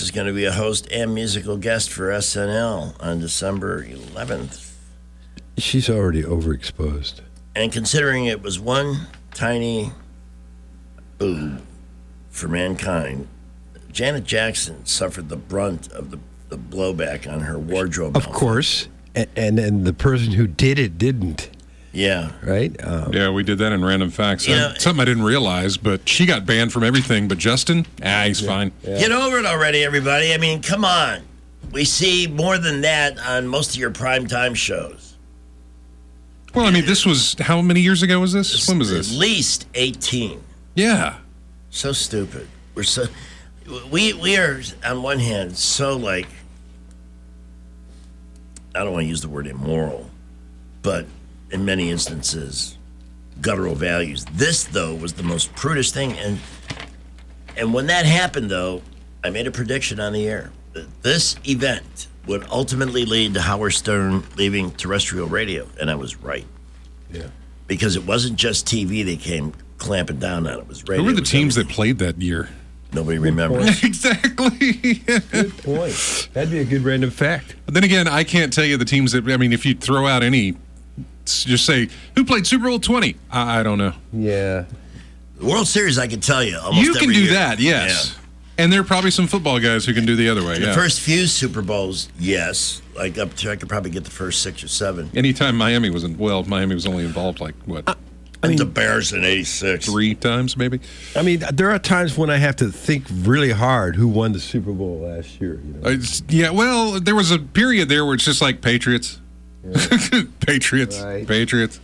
is going to be a host and musical guest for SNL on December 11th. She's already overexposed. And considering it was one tiny boob for mankind, Janet Jackson suffered the brunt of the blowback on her wardrobe. Of course. And the person who did it didn't. Yeah. Right? Yeah, we did that in Random Facts. Something I didn't realize, but she got banned from everything. But Justin, he's fine. Yeah. Get over it already, everybody. I mean, come on. We see more than that on most of your primetime shows. Well, I mean, this was, how many years ago was this? When was this? At least 18. Yeah. So stupid. We are, on one hand, so like, I don't want to use the word immoral, but in many instances, guttural values. This, though, was the most prudish thing. And when that happened, though, I made a prediction on the air. This event would ultimately lead to Howard Stern leaving terrestrial radio. And I was right. Yeah. Because it wasn't just TV they came clamping down on. It was radio. Who were the teams that played that year? Nobody remembers. Exactly. Good point. That'd be a good random fact. But then again, I can't tell you the teams that, I mean, if you throw out any, just say, who played Super Bowl 20? I don't know. Yeah. The World Series, I can tell you almost you can every do year. that, yes. Yeah. And there are probably some football guys who can do the other way, The first few Super Bowls, yes. Like up to, I could probably get the first 6 or 7. Anytime Miami was only involved like, what? I mean, the Bears in 86. 3 times, maybe? I mean, there are times when I have to think really hard who won the Super Bowl last year. You know? Well, there was a period there where it's just like Patriots. Yeah. Patriots. Right. Patriots.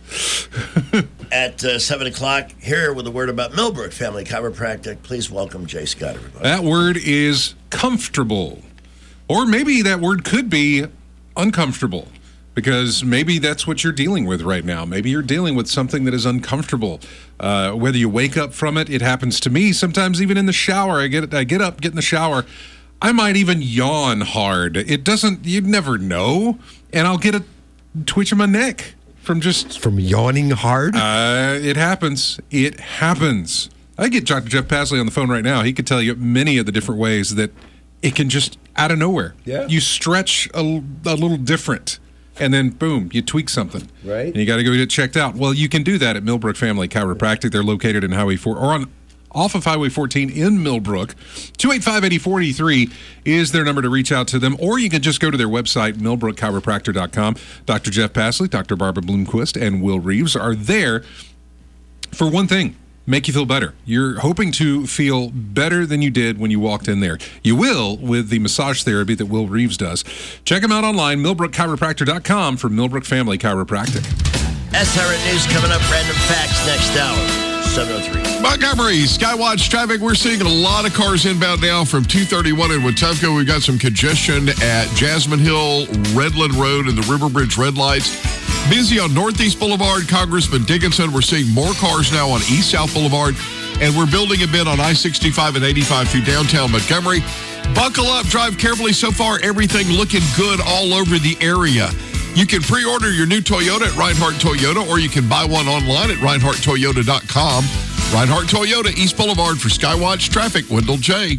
At 7 o'clock, here with a word about Millbrook Family Chiropractic. Please welcome Jay Scott, everybody. That word is comfortable. Or maybe that word could be uncomfortable. Because maybe that's what you're dealing with right now. Maybe you're dealing with something that is uncomfortable. Whether you wake up from it, it happens to me. Sometimes even in the shower, I get up, get in the shower. I might even yawn hard. You'd never know. And I'll get a twitch in my neck from yawning hard. It happens. It happens. I get Dr. Jeff Pasley on the phone right now. He could tell you many of the different ways that it can just out of nowhere. Yeah. You stretch a little different. And then, boom, you tweak something. Right. And you got to go get it checked out. Well, you can do that at Millbrook Family Chiropractic. They're located in Highway 4, or off of Highway 14 in Millbrook. 285-8043 is their number to reach out to them. Or you can just go to their website, millbrookchiropractor.com. Dr. Jeff Pasley, Dr. Barbara Bloomquist, and Will Reeves are there for one thing. Make you feel better. You're hoping to feel better than you did when you walked in there. You will with the massage therapy that Will Reeves does. Check him out online, millbrookchiropractor.com for Millbrook Family Chiropractic. SRN News coming up. Random facts next hour. 7:03. Montgomery, Skywatch traffic. We're seeing a lot of cars inbound now from 231 in Wetumpka. We've got some congestion at Jasmine Hill, Redland Road, and the River Bridge red lights. Busy on Northeast Boulevard, Congressman Dickinson. We're seeing more cars now on East-South Boulevard, and we're building a bit on I-65 and 85 through downtown Montgomery. Buckle up, drive carefully. So far, everything looking good all over the area. You can pre-order your new Toyota at Reinhardt Toyota, or you can buy one online at ReinhardtToyota.com. Reinhardt Toyota, East Boulevard for Skywatch Traffic. Wendell J.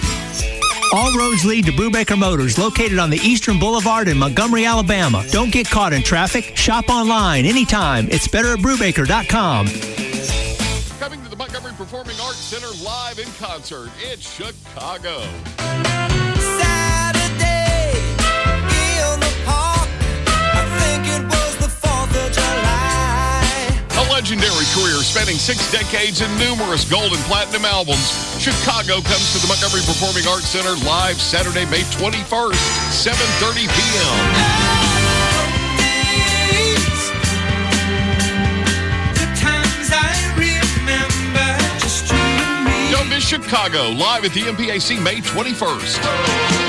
All roads lead to Brubaker Motors, located on the Eastern Boulevard in Montgomery, Alabama. Don't get caught in traffic. Shop online anytime. It's better at Brubaker.com. Coming to the Montgomery Performing Arts Center live in concert. It's Chicago. Saturday in the park. I think it was the 4th of July. A legendary career spanning 6 decades and numerous gold and platinum albums. Chicago comes to the Montgomery Performing Arts Center live Saturday, May 21st, 7:30 p.m. Don't miss Chicago live at the MPAC May 21st.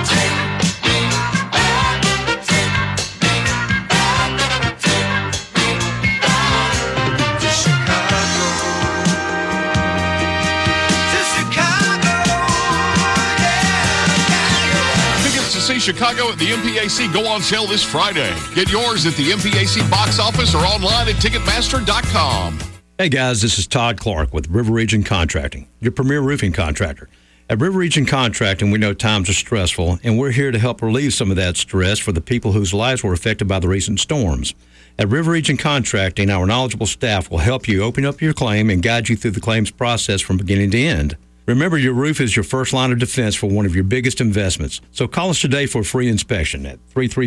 See Chicago at the MPAC go on sale this Friday. Get yours at the MPAC box office or online at Ticketmaster.com. Hey guys, this is Todd Clark with River Region Contracting, your premier roofing contractor. At River Region Contracting, we know times are stressful, and we're here to help relieve some of that stress for the people whose lives were affected by the recent storms. At River Region Contracting, our knowledgeable staff will help you open up your claim and guide you through the claims process from beginning to end. Remember, your roof is your first line of defense for one of your biggest investments. So call us today for a free inspection at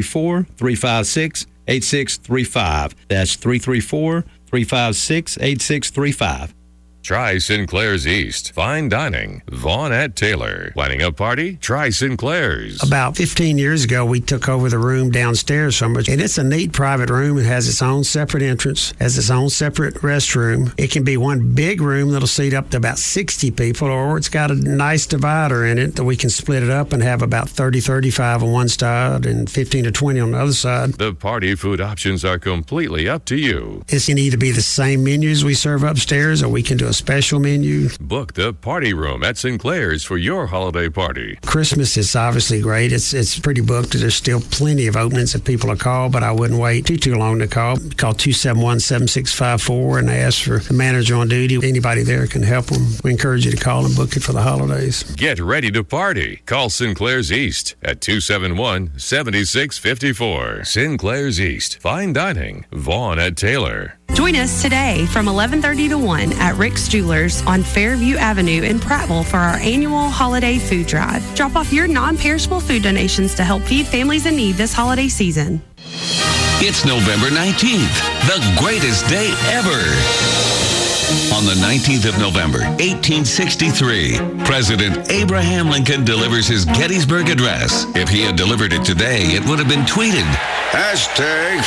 334-356-8635. That's 334-356-8635. Try Sinclair's East. Fine dining. Vaughn at Taylor. Planning a party? Try Sinclair's. About 15 years ago, we took over the room downstairs from us, and it's a neat private room. It has its own separate entrance, has its own separate restroom. It can be one big room that'll seat up to about 60 people, or it's got a nice divider in it that we can split it up and have about 30, 35 on one side and 15 to 20 on the other side. The party food options are completely up to you. It can either be the same menus we serve upstairs, or we can do a special menu. Book the party room at Sinclair's for your holiday party. Christmas is obviously great. It's pretty booked. There's still plenty of openings that people will call, but I wouldn't wait too long to call. Call 271-7654 and ask for the manager on duty. Anybody there can help them. We encourage you to call and book it for the holidays. Get ready to party. Call Sinclair's East at 271-7654. Sinclair's East. Fine dining. Vaughn at Taylor. Join us today from 11:30 to 1 at Rick's Jewelers on Fairview Avenue in Prattville for our annual holiday food drive. Drop off your non-perishable food donations to help feed families in need this holiday season. It's November 19th, the greatest day ever. On the 19th of November, 1863, President Abraham Lincoln delivers his Gettysburg Address. If he had delivered it today, it would have been tweeted. Hashtag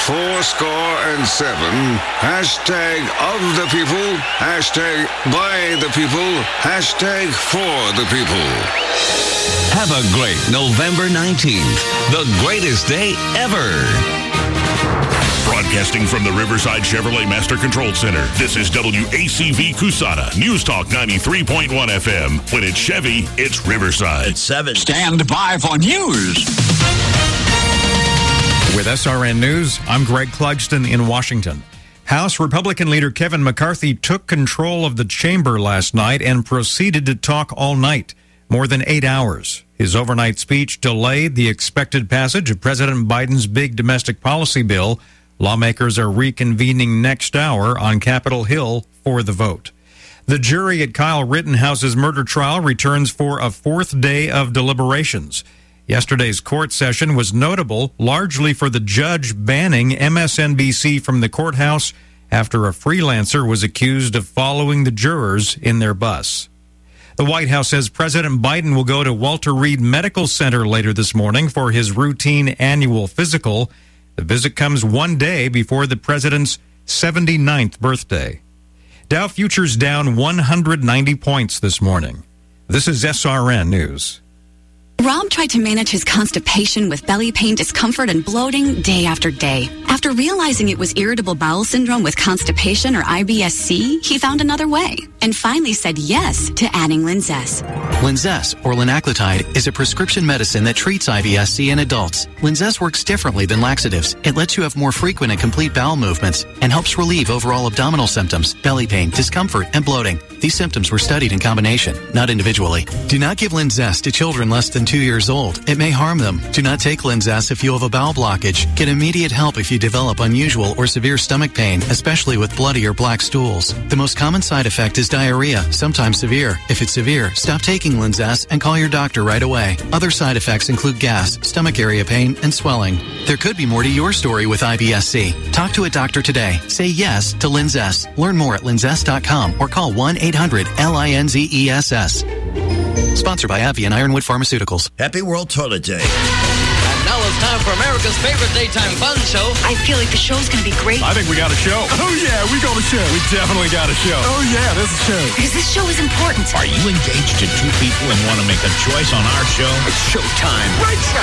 407. Hashtag of the people. Hashtag by the people. Hashtag for the people. Have a great November 19th, the greatest day ever. Broadcasting from the Riverside Chevrolet Master Control Center, this is WACV Cusana, News Talk 93.1 FM. When it's Chevy, it's Riverside. It's 7. Stand by for news. With SRN News, I'm Greg Clugston in Washington. House Republican leader Kevin McCarthy took control of the chamber last night and proceeded to talk all night, more than 8 hours. His overnight speech delayed the expected passage of President Biden's big domestic policy bill. Lawmakers are reconvening next hour on Capitol Hill for the vote. The jury at Kyle Rittenhouse's murder trial returns for a fourth day of deliberations. Yesterday's court session was notable largely for the judge banning MSNBC from the courthouse after a freelancer was accused of following the jurors in their bus. The White House says President Biden will go to Walter Reed Medical Center later this morning for his routine annual physical. The visit comes one day before the president's 79th birthday. Dow futures down 190 points this morning. This is SRN News. Rob tried to manage his constipation with belly pain, discomfort, and bloating day after day. After realizing it was irritable bowel syndrome with constipation or IBS-C, he found another way and finally said yes to adding Linzess. Linzess, or linaclotide, is a prescription medicine that treats IBS-C in adults. Linzess works differently than laxatives. It lets you have more frequent and complete bowel movements and helps relieve overall abdominal symptoms, belly pain, discomfort, and bloating. These symptoms were studied in combination, not individually. Do not give Linzess to children less than 2 years old. It may harm them. Do not take Linzess if you have a bowel blockage. Get immediate help if you develop unusual or severe stomach pain, especially with bloody or black stools. The most common side effect is diarrhea, sometimes severe. If it's severe, stop taking Linzess and call your doctor right away. Other side effects include gas, stomach area pain, and swelling. There could be more to your story with IBS-C. Talk to a doctor today. Say yes to Linzess. Learn more at linzess.com or call 1-800-LINZESS. Sponsored by AbbVie and Ironwood Pharmaceuticals. Happy World Toilet Day. And now it's time for America's favorite daytime fun show. I feel like the show's going to be great. I think we got a show. Oh, yeah, we got a show. We definitely got a show. Oh, yeah, there's a show. Because this show is important. Are you engaged to two people and want to make a choice on our show? It's showtime. Right show.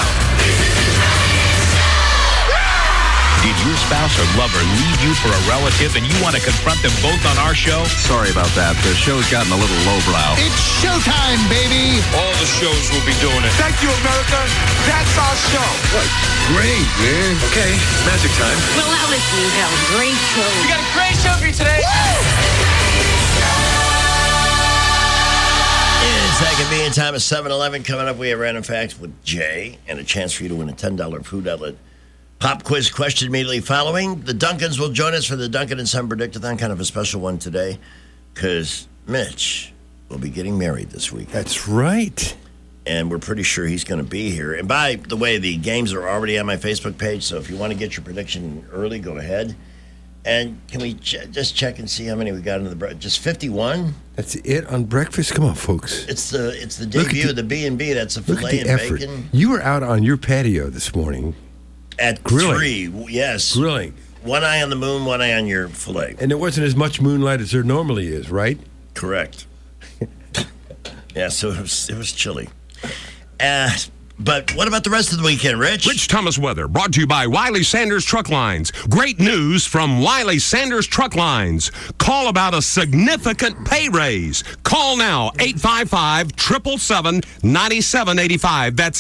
Did your spouse or lover leave you for a relative and you want to confront them both on our show? Sorry about that. The show's gotten a little lowbrow. It's showtime, baby. All the shows will be doing it. Thank you, America. That's our show. What? Great, man. Okay, magic time. Well, now listen, you have a great show. We got a great show for you today. It's It's that convenient time of 7-Eleven. Coming up, we have Random Facts with Jay and a chance for you to win a $10 Food Outlet pop quiz question immediately following. The Duncans will join us for the Duncan and Son Predictathon, kind of a special one today, because Mitch will be getting married this week. That's right. And we're pretty sure he's going to be here. And by the way, the games are already on my Facebook page, so if you want to get your prediction early, go ahead. And can we just check and see how many we got in the breakfast? Just 51? That's it on breakfast? Come on, folks. It's the debut of the B&B. That's a filet and effort. bacon. You were out on your patio this morning. At grilling. 3, yes. Grilling. One eye on the moon, one eye on your filet. And there wasn't as much moonlight as there normally is, right? Correct. Yeah, so it was chilly. But what about the rest of the weekend, Rich? Rich Thomas weather brought to you by Wiley Sanders Truck Lines. Great news from Wiley Sanders Truck Lines. Call about a significant pay raise. Call now, 855-777-9785. That's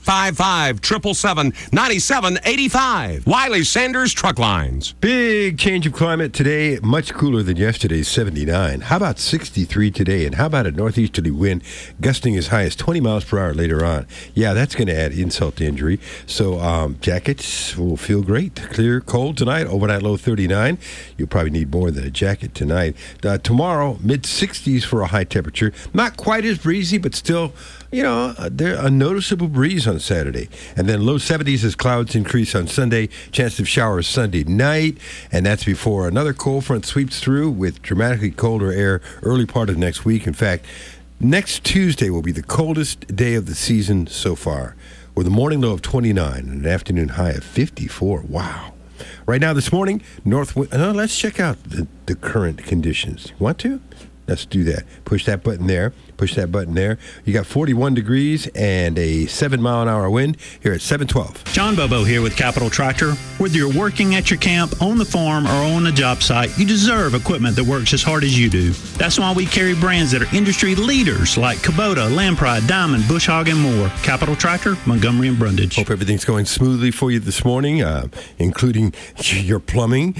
855-777-9785. Wiley Sanders Truck Lines. Big change of climate today. Much cooler than yesterday's 79. How about 63 today? And how about a northeasterly wind gusting as high as 20 miles per hour later on? Yeah, that's going to add insult to injury. So jackets will feel great. Clear, cold tonight. Overnight low 39. You'll probably need more than a jacket tonight. Tomorrow, mid-60s for a high temperature. Not quite as breezy, but still, there's a noticeable breeze on Saturday. And then low 70s as clouds increase on Sunday. Chance of showers Sunday night. And that's before another cold front sweeps through with dramatically colder air early part of next week. In fact, next Tuesday will be the coldest day of the season so far, with a morning low of 29 and an afternoon high of 54. Wow. Right now this morning, northwind. Let's check out the current conditions. You want to? Let's do that. Push that button there. Push that button there. You got 41 degrees and a 7-mile-an-hour wind here at 712. John Bobo here with Capital Tractor. Whether you're working at your camp, on the farm, or on a job site, you deserve equipment that works as hard as you do. That's why we carry brands that are industry leaders like Kubota, Lampride, Diamond, Bush Hog, and more. Capital Tractor, Montgomery and Brundage. Hope everything's going smoothly for you this morning, including your plumbing.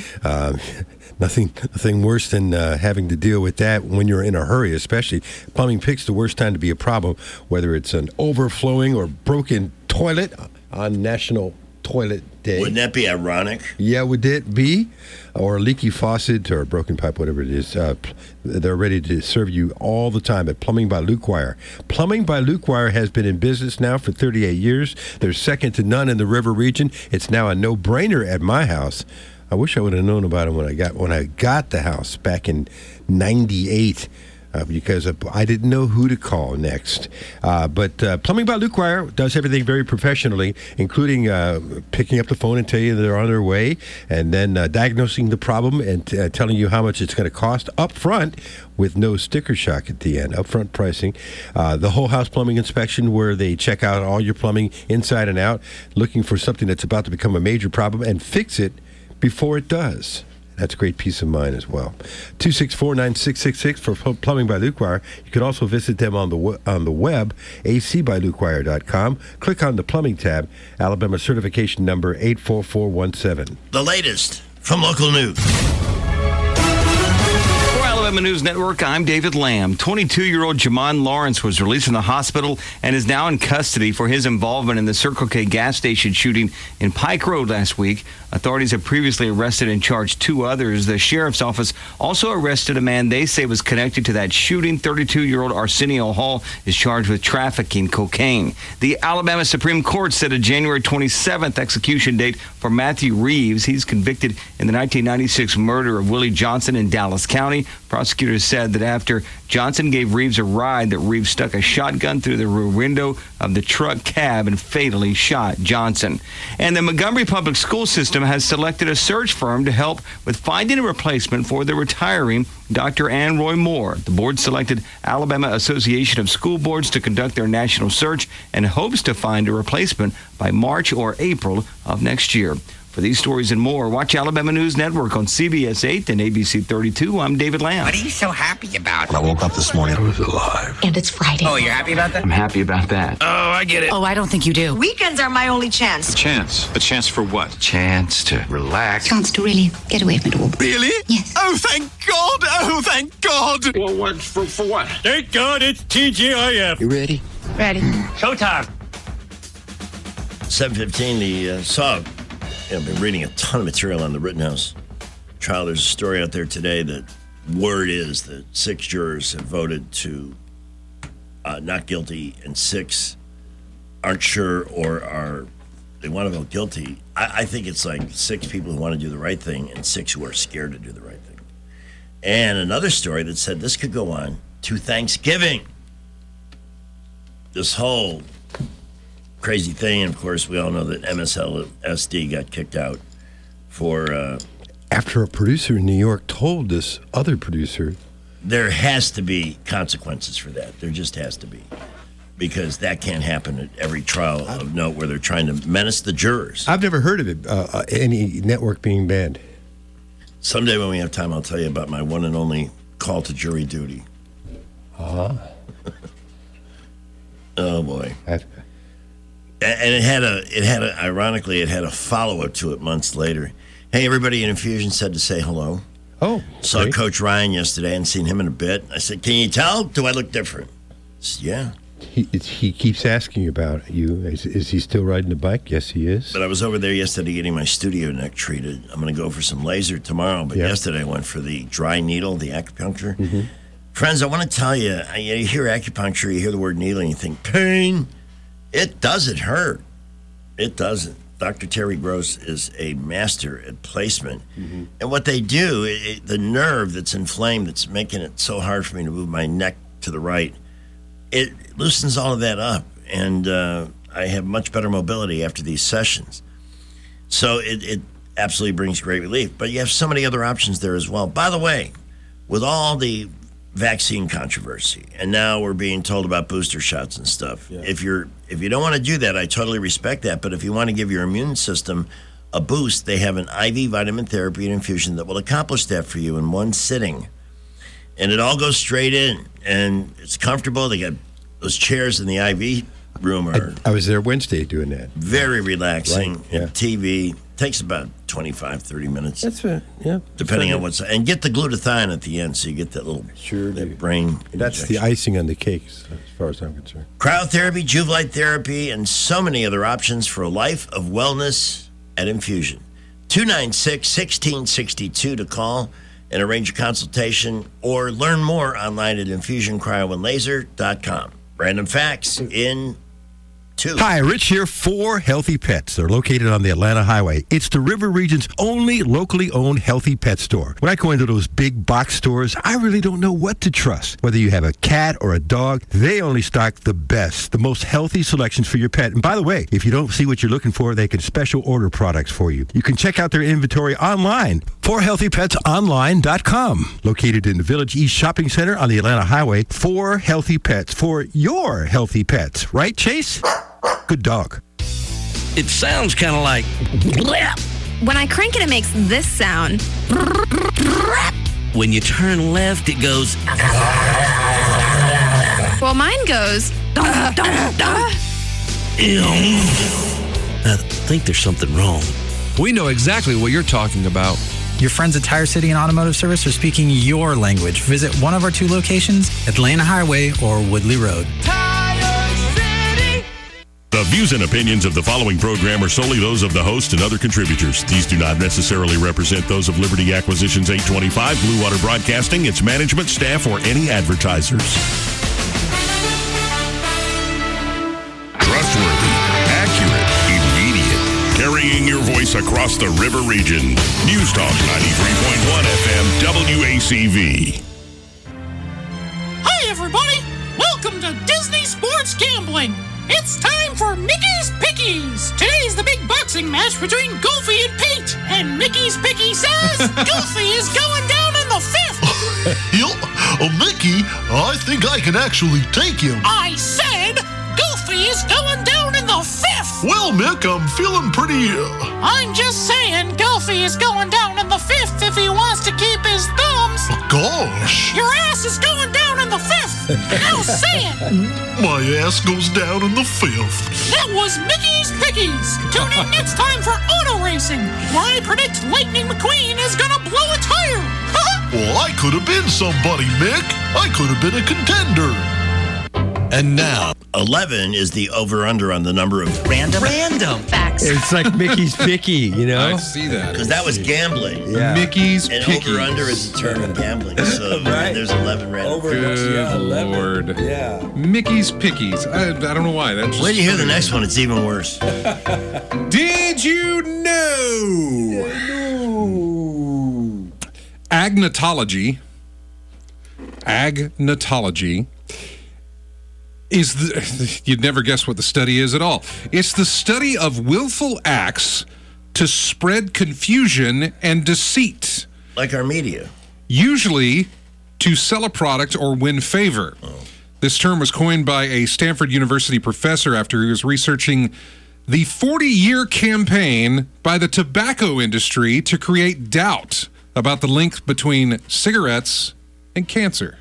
Nothing worse than having to deal with that when you're in a hurry, especially. Plumbing picks the worst time to be a problem, whether it's an overflowing or broken toilet on National Toilet Day. Wouldn't that be ironic? Yeah, would it be? Or a leaky faucet or a broken pipe, whatever it is. They're ready to serve you all the time at Plumbing by Luke Wire. Plumbing by Luke Wire has been in business now for 38 years. They're second to none in the River region. It's now a no-brainer at my house. I wish I would have known about it when I got the house back in '98, because I didn't know who to call next. But Plumbing by Luke Wire does everything very professionally, including picking up the phone and tell you they're on their way, and then diagnosing the problem and telling you how much it's going to cost up front with no sticker shock at the end. Upfront pricing. The whole house plumbing inspection where they check out all your plumbing inside and out, looking for something that's about to become a major problem and fix it before it does. That's great peace of mind as well. 264-9666 for Plumbing by Luke Wire. You can also visit them on the web, acbylukewire.com. Click on the plumbing tab. Alabama certification number 84417. The latest from local news. Alabama News Network, I'm David Lamb. 22-year-old Jamon Lawrence was released from the hospital and is now in custody for his involvement in the Circle K gas station shooting in Pike Road last week. Authorities have previously arrested and charged 2 others. The sheriff's office also arrested a man they say was connected to that shooting. 32-year-old Arsenio Hall is charged with trafficking cocaine. The Alabama Supreme Court set a January 27th execution date for Matthew Reeves. He's convicted in the 1996 murder of Willie Johnson in Dallas County. Prosecutors said that after Johnson gave Reeves a ride, that Reeves stuck a shotgun through the rear window of the truck cab and fatally shot Johnson. And the Montgomery Public School System has selected a search firm to help with finding a replacement for the retiring Dr. Ann Roy Moore. The board selected Alabama Association of School Boards to conduct their national search and hopes to find a replacement by March or April of next year. For these stories and more, watch Alabama News Network on CBS 8 and ABC 32. I'm David Lamb. What are you so happy about? When I woke up this morning, I was alive. And it's Friday. Oh, you're happy about that? I'm happy about that. Oh, I get it. Oh, I don't think you do. Weekends are my only chance. Chance? A chance for what? Chance to relax. Chance to really get away from it all. Really? Yes. Oh, thank God! Oh, thank God! Well, what for what? Thank God it's TGIF. You ready? Ready. Showtime. 7:15. I've been reading a ton of material on the Rittenhouse trial. There's a story out there today that word is that 6 jurors have voted to not guilty, and 6 aren't sure or they want to vote guilty. I think it's like 6 people who want to do the right thing and 6 who are scared to do the right thing. And another story that said this could go on to Thanksgiving. This whole crazy thing, and of course, we all know that MSLSD got kicked out for... After a producer in New York told this other producer... There has to be consequences for that. There just has to be. Because that can't happen at every trial of note where they're trying to menace the jurors. I've never heard of it, any network being banned. Someday when we have time, I'll tell you about my one and only call to jury duty. Oh boy. And ironically, it had a follow-up to it months later. Hey, everybody in Infusion said to say hello. Oh. Saw great. Coach Ryan yesterday and seen him in a bit. I said, can you tell? Do I look different? Said, yeah. He keeps asking you about you. Is he still riding the bike? Yes, he is. But I was over there yesterday getting my studio neck treated. I'm going to go for some laser tomorrow. But yesterday I went for the dry needle, the acupuncture. Mm-hmm. Friends, I want to tell you, you hear acupuncture, you hear the word needle, and you think, pain. It doesn't hurt. It doesn't. Dr. Terry Gross is a master at placement. Mm-hmm. And what they do, the nerve that's inflamed, that's making it so hard for me to move my neck to the right, it loosens all of that up. And I have much better mobility after these sessions. So it absolutely brings great relief. But you have so many other options there as well. By the way, with all the vaccine controversy, and now we're being told about booster shots and stuff. Yeah. If you don't want to do that, I totally respect that. But if you want to give your immune system a boost, they have an IV vitamin therapy and infusion that will accomplish that for you in one sitting. And it all goes straight in, and it's comfortable. They got those chairs in the IV room are. I was there Wednesday doing that. Very relaxing. Right. Yeah. And TV takes about 25, 30 minutes. That's right. Yeah. Depending on what's... And get the glutathione at the end, so you get that little that brain That's injection. the icing on the cakes, as far as I'm concerned. Cryotherapy, Juve-Light therapy, and so many other options for a life of wellness at Infusion. 296-1662 to call and arrange a consultation, or learn more online at infusioncryoandlaser.com. Random facts in 2. Hi, Rich here for Healthy Pets. They're located on the Atlanta Highway. It's the River Region's only locally owned healthy pet store. When I go into those big box stores, I really don't know what to trust. Whether you have a cat or a dog, they only stock the best, the most healthy selections for your pet. And by the way, if you don't see what you're looking for, they can special order products for you. You can check out their inventory online, forhealthypetsonline.com. Located in the Village East Shopping Center on the Atlanta Highway, for Healthy Pets, for your healthy pets. Right, Chase? Good dog. It sounds kind of like... When I crank it, it makes this sound. When you turn left, it goes... Well, mine goes... I think there's something wrong. We know exactly what you're talking about. Your friends at Tire City and Automotive Service are speaking your language. Visit one of our 2 locations, Atlanta Highway or Woodley Road. The views and opinions of the following program are solely those of the host and other contributors. These do not necessarily represent those of Liberty Acquisitions 825, Blue Water Broadcasting, its management, staff, or any advertisers. Trustworthy, accurate, immediate, carrying your voice across the river region. News Talk 93.1 FM WACV. Hi, everybody. Welcome to Disney Sports Gambling. It's time for Mickey's Pickies. Today's the big boxing match between Goofy and Pete. And Mickey's Picky says Goofy is going down in the 5th. Mickey, I think I can actually take him. I said Goofy is going down in the 5th. Well, Mick, I'm feeling pretty... I'm just saying, Goofy is going down in the 5th if he wants to keep his thumbs. Gosh. Your ass is going down in the 5th. Now say it. My ass goes down in the 5th. That was Mickey's Pickies. Tune in next time for Auto Racing, where I predict Lightning McQueen is gonna blow a tire. Well, I could have been somebody, Mick. I could have been a contender. And now, 11 is the over-under on the number of random facts. It's like Mickey's Picky, you know? I see that. Because that was gambling. Yeah. Mickey's And Pickies. over-under is a term in gambling. So Right. there's 11 random. Good Lord. Yeah. Mickey's Pickies. I don't know why. That's When you hear the next one, it's even worse. Did you know? Agnotology is you'd never guess what the study is at all. It's the study of willful acts to spread confusion and deceit. Like our media. Usually to sell a product or win favor. This term was coined by a Stanford University professor after he was researching the 40-year campaign by the tobacco industry to create doubt about the link between cigarettes and cancer.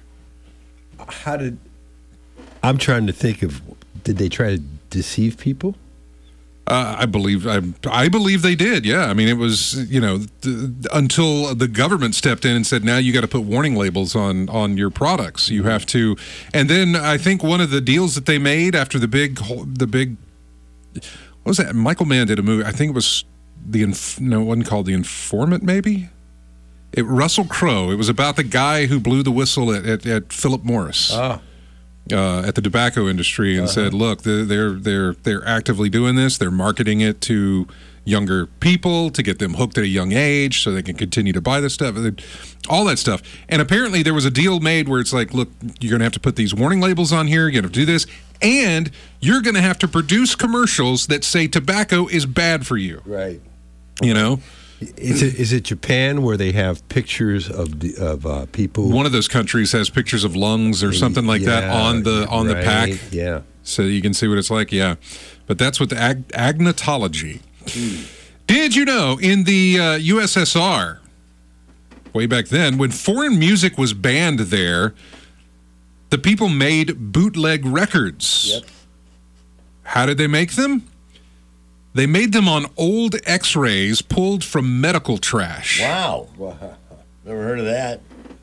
I'm trying to think of, did they try to deceive people? I believe they did. Yeah, I mean, it was until the government stepped in and said, now you got to put warning labels on your products. You have to, and then I think one of the deals that they made after the big what was that? Michael Mann did a movie. I think it was it wasn't called The Informant. Maybe Russell Crowe. It was about the guy who blew the whistle at Philip Morris. At the tobacco industry and said, look, they're actively doing this. They're marketing it to younger people to get them hooked at a young age so they can continue to buy this stuff, all that stuff. And apparently there was a deal made where it's like, look, you're going to have to put these warning labels on here. You're going to do this. And you're going to have to produce commercials that say tobacco is bad for you. Right. You know? Is it Japan where they have pictures of people? One of those countries has pictures of lungs or something like that on the pack. Yeah. So you can see what it's like. Yeah. But that's what the agnotology. Did you know in the USSR, way back then, when foreign music was banned there, the people made bootleg records. Yep. How did they make them? They made them on old X-rays pulled from medical trash. Wow. Never heard of that.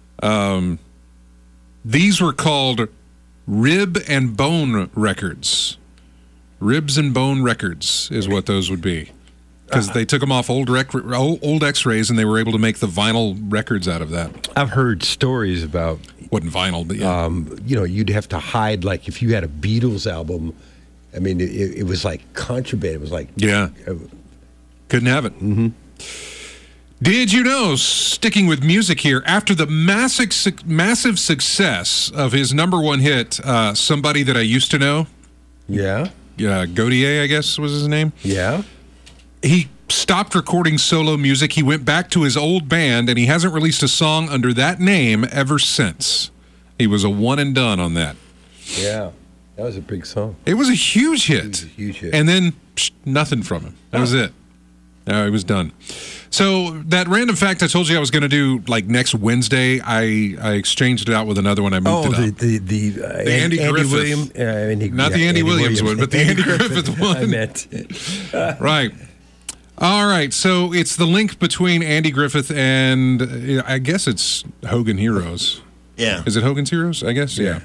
These were called rib and bone records. Ribs and bone records is what those would be. Because they took them off old X-rays and they were able to make the vinyl records out of that. I've heard stories about... Wasn't vinyl, but yeah. You'd have to hide, like, if you had a Beatles album... I mean, it was like contraband. It was like... Yeah. Couldn't have it. Mm-hmm. Did you know, sticking with music here, after the massive success of his number one hit, Somebody That I Used to Know? Yeah. Gaudier, I guess was his name? Yeah. He stopped recording solo music. He went back to his old band, and he hasn't released a song under that name ever since. He was a one and done on that. Yeah. That was a big song. It was a huge hit. It was a huge hit. And then nothing from him. That was it. He was done. So that random fact I told you I was going to do like next Wednesday, I exchanged it out with another one. I moved it up. The Andy Griffith. Williams, not the Andy Williams one, but the Andy Griffith one. I meant. Right. All right. So it's the link between Andy Griffith and I guess it's Hogan Heroes. Yeah. Is it Hogan's Heroes? I guess. Yeah.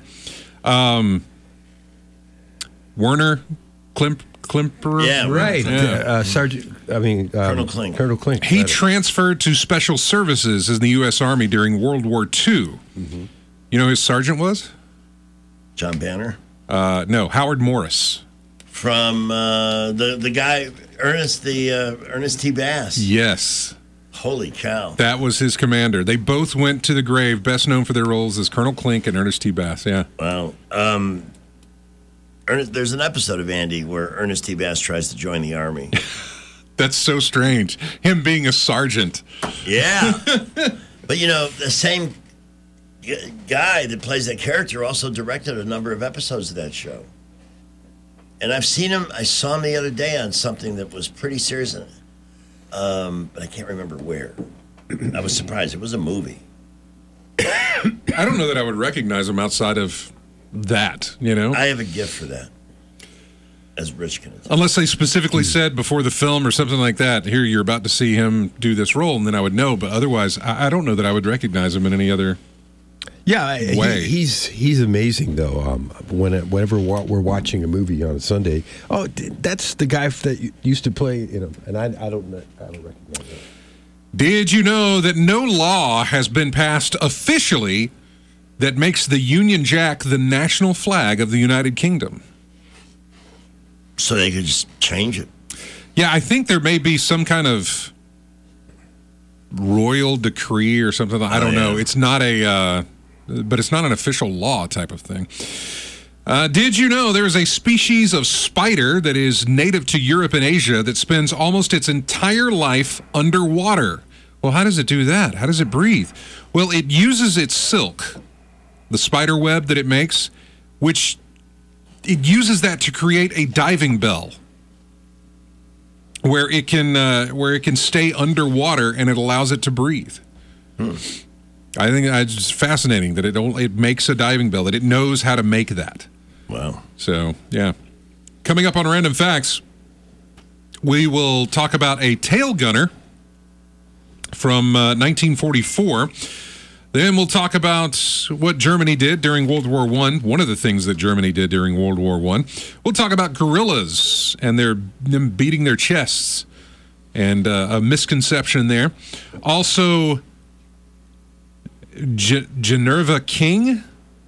Werner Klimper. Yeah, right. Yeah. Colonel Klink. Colonel Klink. He transferred to special services in the U.S. Army during World War II. Mm-hmm. You know who his sergeant was? John Banner? No, Howard Morris. From the guy, Ernest T. Bass. Yes. Holy cow. That was his commander. They both went to the grave, best known for their roles as Colonel Klink and Ernest T. Bass. Yeah. Wow. There's an episode of Andy where Ernest T. Bass tries to join the Army. That's so strange. Him being a sergeant. Yeah. But, the same guy that plays that character also directed a number of episodes of that show. And I've seen him. I saw him the other day on something that was pretty serious, but I can't remember where. I was surprised. It was a movie. I don't know that I would recognize him outside of that, you know? I have a gift for that, as Rich can attest. Unless they specifically said before the film or something like that, here, you're about to see him do this role, and then I would know. But otherwise, I don't know that I would recognize him in any other way. He's amazing, though. Whenever we're watching a movie on a Sunday, that's the guy that used to play, and I don't recognize him. Did you know that no law has been passed officially that makes the Union Jack the national flag of the United Kingdom? So they could just change it. Yeah, I think there may be some kind of royal decree or something. I don't know. It's not but it's not an official law type of thing. Did you know there is a species of spider that is native to Europe and Asia that spends almost its entire life underwater? Well, how does it do that? How does it breathe? Well, it uses its silk, the spider web that it makes, which it uses that to create a diving bell where it can stay underwater and it allows it to breathe. I think it's just fascinating that it makes a diving bell, that it knows how to make that. Wow. So, yeah. Coming up on Random Facts, we will talk about a tail gunner from 1944. Then we'll talk about what Germany did during World War I. One of the things that Germany did during World War I. We'll talk about gorillas and them beating their chests and a misconception there. Also, Geneva King.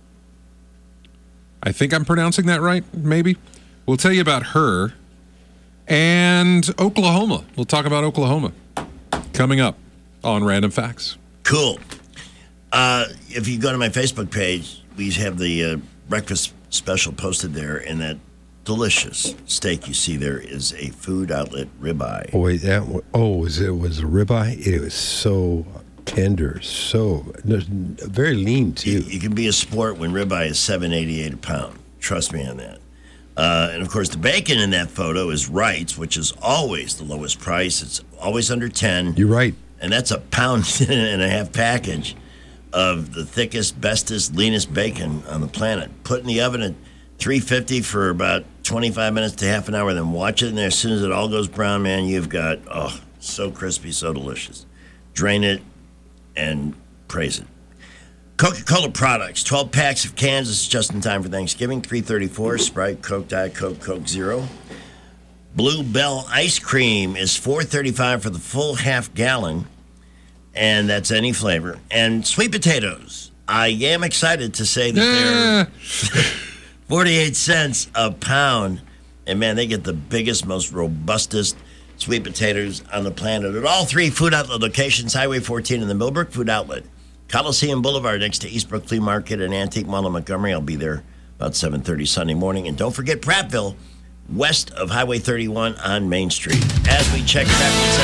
I think I'm pronouncing that right, maybe. We'll tell you about her. And Oklahoma. We'll talk about Oklahoma coming up on Random Facts. Cool. If you go to my Facebook page, we have the breakfast special posted there, and that delicious steak you see there is a Food Outlet ribeye. Oh, wait, it was a ribeye? It was so tender, very lean, too. You can be a sport when ribeye is $7.88 a pound. Trust me on that. And, of course, the bacon in that photo is Wright's, which is always the lowest price. It's always under 10. You're right. And that's a pound and a half package of the thickest, bestest, leanest bacon on the planet. Put in the oven at 350 for about 25 minutes to half an hour, then watch it in there. As soon as it all goes brown, man, you've got, so crispy, so delicious. Drain it and praise it. Coca-Cola products, 12 packs of cans. This is just in time for Thanksgiving. $3.34. Sprite, Coke, Diet Coke, Coke Zero. Blue Bell ice cream is $4.35 for the full half gallon, and that's any flavor. And sweet potatoes, I am excited to say that they're 48 cents a pound. And, man, they get the biggest, most robustest sweet potatoes on the planet at all three Food Outlet locations, Highway 14 and the Millbrook Food Outlet. Coliseum Boulevard next to Eastbrook Flea Market and Antique Mall in Montgomery. I'll be there about 7:30 Sunday morning. And don't forget Prattville, west of Highway 31 on Main Street. As we check traffic at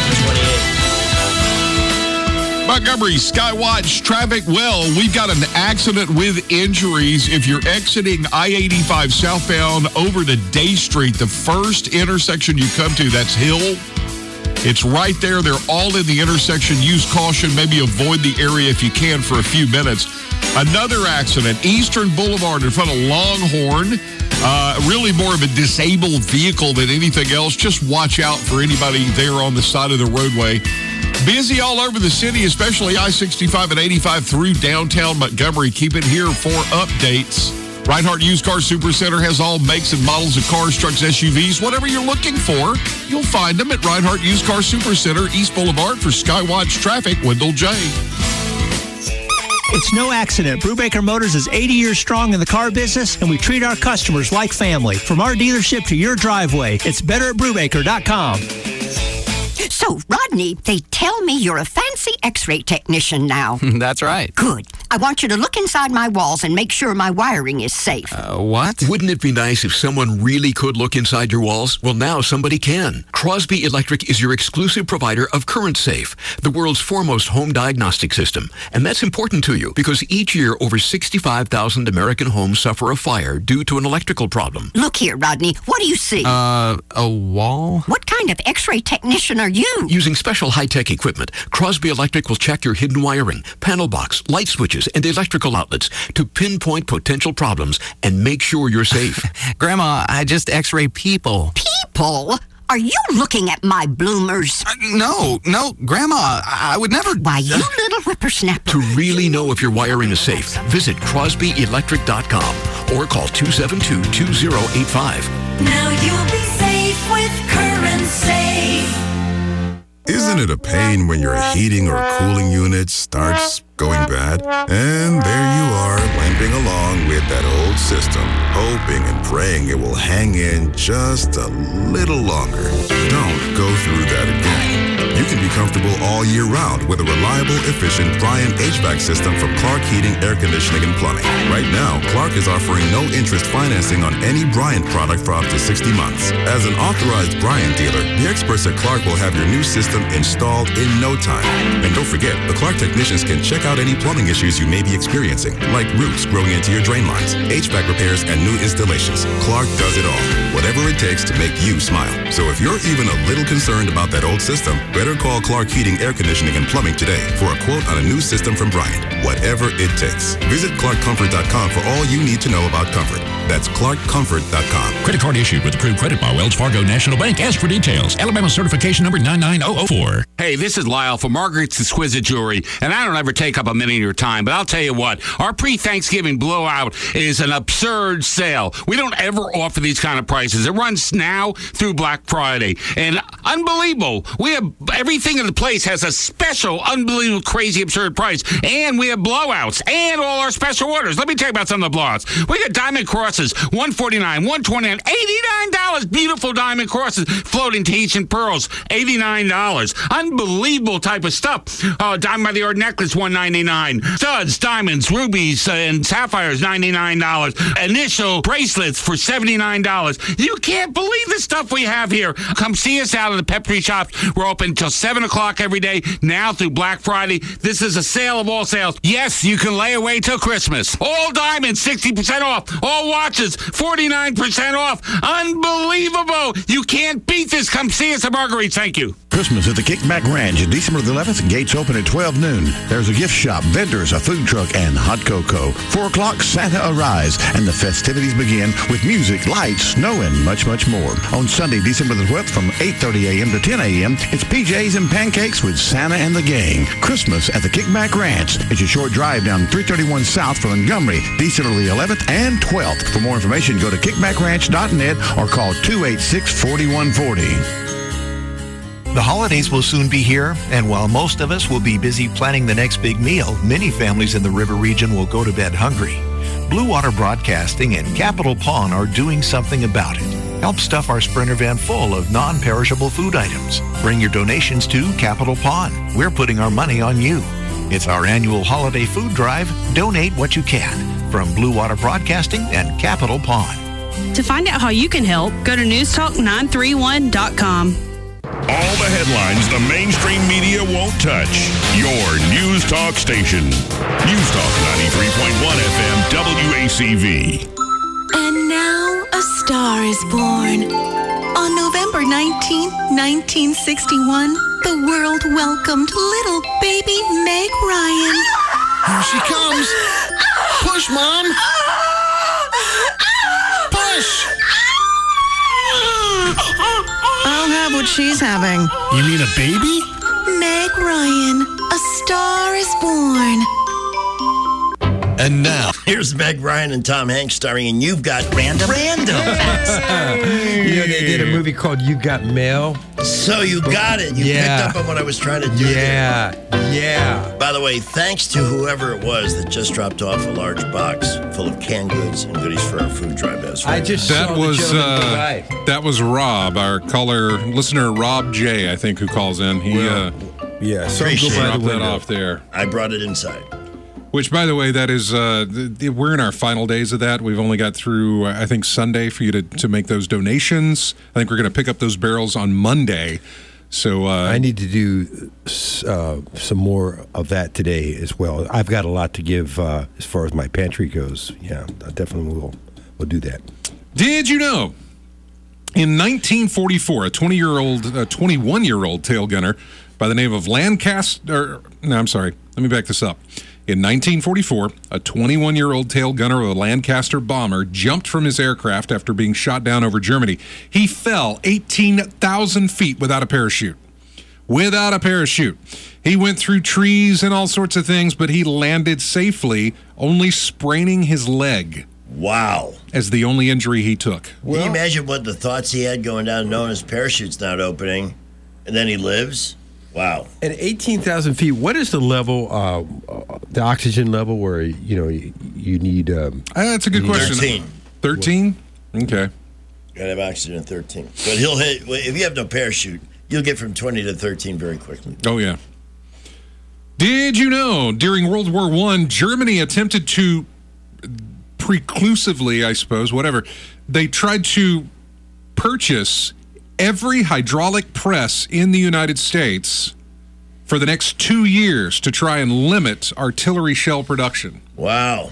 728. Montgomery Skywatch traffic. Well, we've got an accident with injuries. If you're exiting I-85 southbound over to Day Street, the first intersection you come to, that's Hill. It's right there. They're all in the intersection. Use caution. Maybe avoid the area if you can for a few minutes. Another accident, Eastern Boulevard in front of Longhorn. Really more of a disabled vehicle than anything else. Just watch out for anybody there on the side of the roadway. Busy all over the city, especially I-65 and 85 through downtown Montgomery. Keep it here for updates. Reinhardt Used Car Supercenter has all makes and models of cars, trucks, SUVs. Whatever you're looking for, you'll find them at Reinhardt Used Car Supercenter, East Boulevard. For Skywatch Traffic, Wendell J. It's no accident. Brubaker Motors is 80 years strong in the car business, and we treat our customers like family. From our dealership to your driveway, it's better at Brubaker.com. So, Rodney, they tell me you're a fancy x-ray technician now. That's right. Good. I want you to look inside my walls and make sure my wiring is safe. What? Wouldn't it be nice if someone really could look inside your walls? Well, now somebody can. Crosby Electric is your exclusive provider of Current Safe, the world's foremost home diagnostic system. And that's important to you because each year over 65,000 American homes suffer a fire due to an electrical problem. Look here, Rodney. What do you see? A wall? What kind of X-ray technician are you? Using special high-tech equipment, Crosby Electric will check your hidden wiring, panel box, light switches, and electrical outlets to pinpoint potential problems and make sure you're safe. Grandma, I just X-ray people. People? Are you looking at my bloomers? No, Grandma, I would never... Why, you little whippersnapper. To really know if your wiring is safe, visit crosbyelectric.com or call 272-2085. Now you'll be safe with Current Safe. Isn't it a pain when your heating or cooling unit starts going bad? And there you are, limping along with that old system, hoping and praying it will hang in just a little longer. Don't go through that again. You can be comfortable all year round with a reliable, efficient Bryant HVAC system from Clark Heating, Air Conditioning, and Plumbing. Right now, Clark is offering no-interest financing on any Bryant product for up to 60 months. As an authorized Bryant dealer, the experts at Clark will have your new system installed in no time. And don't forget, the Clark technicians can check out any plumbing issues you may be experiencing, like roots growing into your drain lines, HVAC repairs, and new installations. Clark does it all, whatever it takes to make you smile. So if you're even a little concerned about that old system, better call Clark Heating, Air Conditioning, and Plumbing today for a quote on a new system from Bryant. Whatever it takes. Visit ClarkComfort.com for all you need to know about comfort. That's ClarkComfort.com. Credit card issued with approved credit by Wells Fargo National Bank. Ask for details. Alabama certification number 99004. Hey, this is Lyle from Margaret's Exquisite Jewelry, and I don't ever take up a minute of your time, but I'll tell you what, our pre-Thanksgiving blowout is an absurd sale. We don't ever offer these kind of prices. It runs now through Black Friday, and unbelievable. We have everything in the place has a special, unbelievable, crazy, absurd price, and we have blowouts and all our special orders. Let me tell you about some of the blowouts. We got diamond crosses, $149, $129, $89. Beautiful diamond crosses, floating Tahitian pearls, $89. Unbelievable type of stuff. Diamond by the Yard necklace, $199. Studs, diamonds, rubies, and sapphires, $99. Initial bracelets for $79. You can't believe the stuff we have here. Come see us out in the Peppery shops. We're open until 7 o'clock every day, now through Black Friday. This is a sale of all sales. Yes, you can lay away till Christmas. All diamonds, 60% off. All watches, 49% off. Unbelievable. You can't beat this. Come see us at Marguerite's. Thank you. Christmas at the Kickback Ranch, December the 11th. Gates open at 12 noon. There's a gift shop, vendors, a food truck, and hot cocoa. 4 o'clock, Santa arrives, and the festivities begin with music, lights, snow, and much, much more. On Sunday, December the 12th, from 8:30 a.m. to 10 a.m., it's PJs and pancakes with Santa and the gang. Christmas at the Kickback Ranch. It's a short drive down 331 South from Montgomery, December the 11th and 12th. For more information, go to kickbackranch.net or call 286-4140. The holidays will soon be here, and while most of us will be busy planning the next big meal, many families in the river region will go to bed hungry. Blue Water Broadcasting and Capital Pawn are doing something about it. Help stuff our Sprinter van full of non-perishable food items. Bring your donations to Capital Pawn. We're putting our money on you. It's our annual holiday food drive. Donate what you can. From Blue Water Broadcasting and Capital Pawn. To find out how you can help, go to newstalk931.com. All the headlines the mainstream media won't touch. Your News Talk station. News Talk 93.1 FM WACV. And now a star is born. On November 19, 1961, the world welcomed little baby Meg Ryan. Here she comes. Push, Mom. Push. I'll have what she's having. You mean a baby? Meg Ryan, a star is born. And now, here's Meg Ryan and Tom Hanks starring in You've Got Random. You know, they did a movie called You Got Mail. So you got it. You picked up on what I was trying to do. Yeah. By the way, thanks to whoever it was that just dropped off a large box full of canned goods and goodies for our food drive. That was Rob, our caller listener, Rob J, I think, who calls in. He appreciate dropped that off there. I brought it inside. Which, by the way, that is, we're in our final days of that. We've only got through, I think, Sunday for you to make those donations. I think we're going to pick up those barrels on Monday. So I need to do some more of that today as well. I've got a lot to give as far as my pantry goes. Yeah, I definitely will do that. Did you know? In 1944, a 21-year-old tail gunner by the name of Lancaster. No, I'm sorry. Let me back this up. In 1944, a 21-year-old tail gunner of a Lancaster bomber jumped from his aircraft after being shot down over Germany. He fell 18,000 feet without a parachute. Without a parachute. He went through trees and all sorts of things, but he landed safely, only spraining his leg. Wow. As the only injury he took. Can you imagine what the thoughts he had going down knowing his parachute's not opening, and then he lives? Wow. At 18,000 feet, what is the level, the oxygen level where, you need... that's a good question. 13? Okay. Gotta have oxygen at 13. But he'll hit, if you have no parachute, you'll get from 20 to 13 very quickly. Oh, yeah. Did you know, during World War I, Germany attempted to, preclusively, I suppose, whatever, they tried to purchase every hydraulic press in the United States for the next 2 years to try and limit artillery shell production. Wow.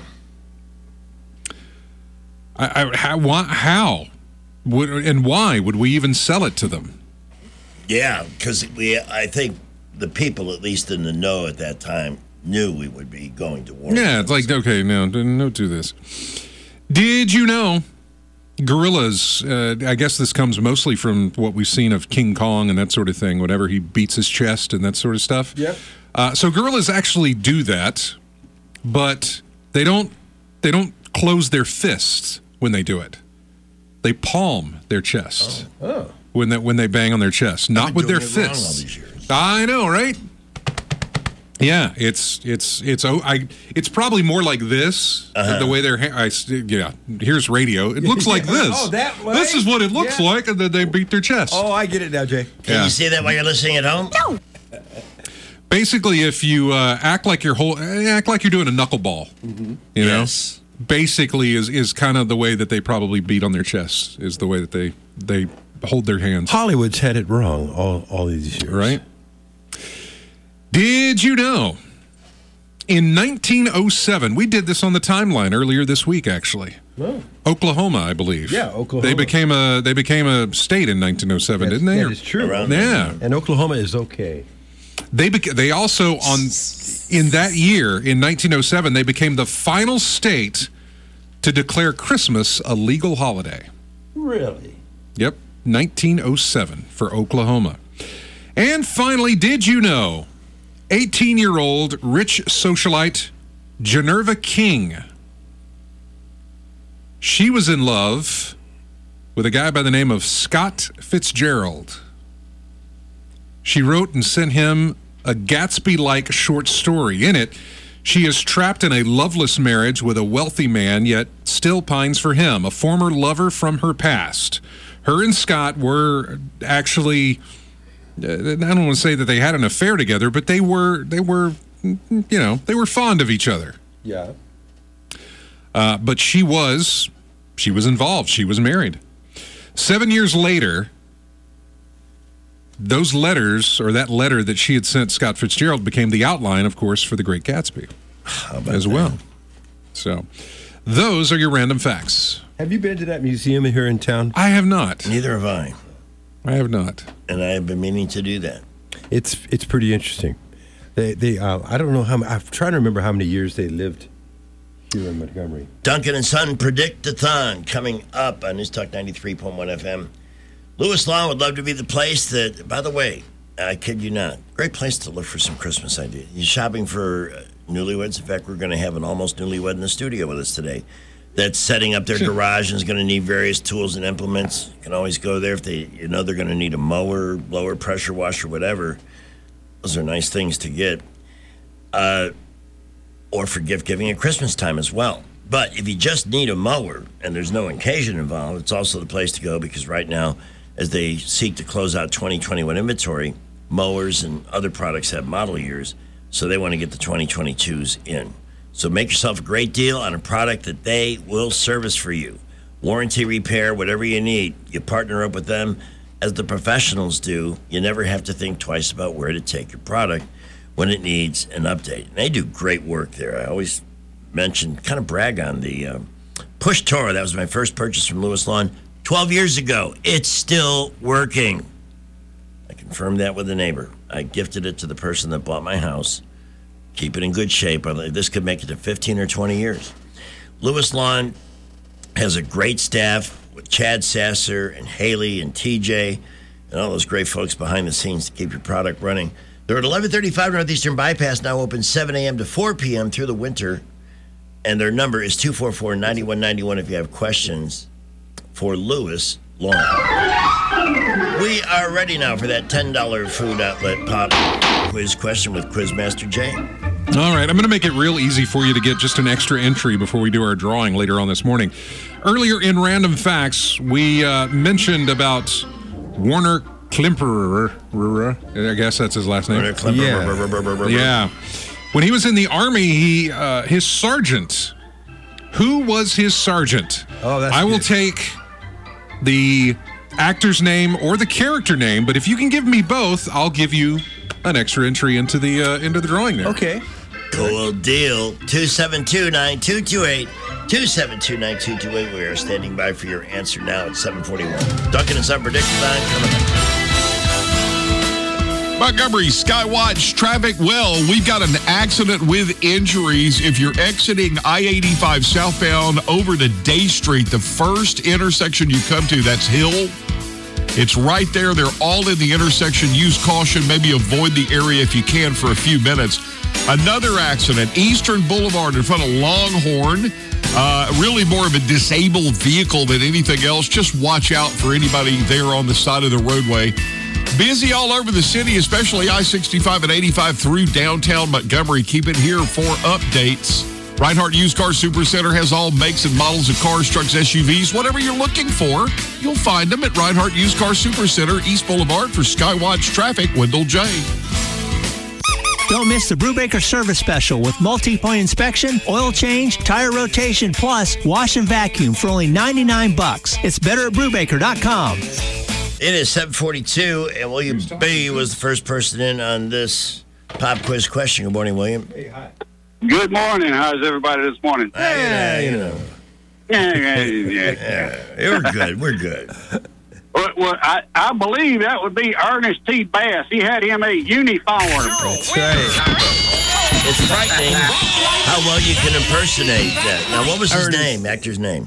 How? And why would we even sell it to them? Yeah, because I think the people, at least in the know at that time, knew we would be going to war. Yeah, it's like, okay, no do this. Did you know gorillas, I guess this comes mostly from what we've seen of King Kong and that sort of thing, whenever he beats his chest and that sort of stuff. Yep. So gorillas actually do that, but they don't close their fists when they do it. They palm their chest when they bang on their chest, not with their fists. I know, right? Yeah, it's probably more like this. The way they're here's radio. It looks like this. Oh, that way? This is what it looks like, and then they beat their chest. Oh, I get it now, Jay. Can you see that while you're listening at home? No. Basically, if you act like you're doing a knuckleball, you know, basically is kind of the way that they probably beat on their chests. Is the way that they hold their hands. Hollywood's had it wrong all these years, right? Did you know? In 1907, we did this on the timeline earlier this week, actually. Oh. Oklahoma, I believe. Yeah, Oklahoma. They became a state in 1907, didn't they? That is true. Yeah. And Oklahoma is okay. They also in that year in 1907 they became the final state to declare Christmas a legal holiday. Really? Yep, 1907 for Oklahoma. And finally, did you know? 18-year-old rich socialite Geneva King. She was in love with a guy by the name of Scott Fitzgerald. She wrote and sent him a Gatsby-like short story. In it, she is trapped in a loveless marriage with a wealthy man, yet still pines for him, a former lover from her past. Her and Scott were actually... I don't want to say that they had an affair together, but they were fond of each other. Yeah. But she was involved. She was married. 7 years later, those letters, or that letter that she had sent Scott Fitzgerald, became the outline, of course, for The Great Gatsby as well. So, those are your random facts. Have you been to that museum here in town? I have not. Neither have I. I have not. And I have been meaning to do that. It's pretty interesting. They I don't know I'm trying to remember how many years they lived here in Montgomery. Duncan and Son Predict-a-thon coming up on News Talk 93.1 FM. Lewis Lawn would love to be the place that, by the way, I kid you not, great place to look for some Christmas ideas. You shopping for newlyweds? In fact, we're going to have an almost newlywed in the studio with us today. That's setting up their garage and is going to need various tools and implements. You can always go there if they're going to need a mower, blower, pressure washer, whatever. Those are nice things to get. Or for gift giving at Christmas time as well. But if you just need a mower and there's no occasion involved, it's also the place to go because right now, as they seek to close out 2021 inventory, mowers and other products have model years, so they want to get the 2022s in. So make yourself a great deal on a product that they will service for you. Warranty, repair, whatever you need. You partner up with them as the professionals do. You never have to think twice about where to take your product when it needs an update. And they do great work there. I always kind of brag on the Push Toro. That was my first purchase from Lewis Lawn 12 years ago. It's still working. I confirmed that with a neighbor. I gifted it to the person that bought my house. Keep it in good shape. This could make it to 15 or 20 years. Lewis Lawn has a great staff with Chad Sasser and Haley and TJ and all those great folks behind the scenes to keep your product running. They're at 1135 Northeastern Bypass, now open 7 a.m. to 4 p.m. through the winter. And their number is 244-9191 if you have questions for Lewis Lawn. We are ready now for that $10 food outlet pop quiz question with Quizmaster Jay. All right, I'm going to make it real easy for you to get just an extra entry before we do our drawing later on this morning. Earlier in Random Facts, we mentioned about Warner Klemperer. I guess that's his last name. Warner Klemperer. Yeah. When he was in the Army, his sergeant. Who was his sergeant? Oh, that's I will good. take the actor's name or the character name, but if you can give me both, I'll give you an extra entry into the drawing there. Okay. Cool deal. 272-9228. 272-9228. We are standing by for your answer now at 741. Duncan and Son Prediction Time coming up. Montgomery Skywatch traffic. Well, we've got an accident with injuries. If you're exiting I-85 southbound over to Day Street, the first intersection you come to, that's Hill. It's right there. They're all in the intersection. Use caution. Maybe avoid the area if you can for a few minutes. Another accident, Eastern Boulevard in front of Longhorn. Really more of a disabled vehicle than anything else. Just watch out for anybody there on the side of the roadway. Busy all over the city, especially I-65 and 85 through downtown Montgomery. Keep it here for updates. Reinhardt Used Car Supercenter has all makes and models of cars, trucks, SUVs. Whatever you're looking for, you'll find them at Reinhardt Used Car Supercenter, East Boulevard. For Skywatch Traffic, Wendell J. Don't miss the Brubaker service special with multi-point inspection, oil change, tire rotation, plus wash and vacuum for only $99. It's better at Brubaker.com. It is 7:42, and William B. was the first person in on this pop quiz question. Good morning, William. Hey, hi. Good morning. How's everybody this morning? Yeah. We're good. We're good. Well, I believe that would be Ernest T. Bass. He had him a uniform. That's right. It's frightening how well you can impersonate that. Now, what was his name, actor's name?